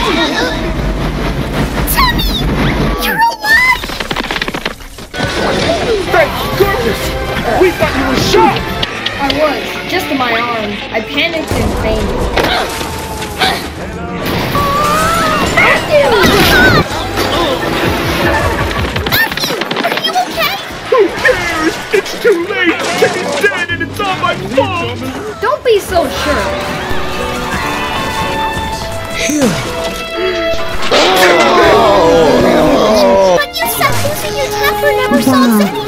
Tommy! You're alive! Thank goodness! We thought you were shot! I was, just in my arm. I panicked and fainted. Matthew! Are you okay? Who cares? It's too late! Timmy's dead and it's all my fault! Don't be so sure. But you said losing your temper never solves anything!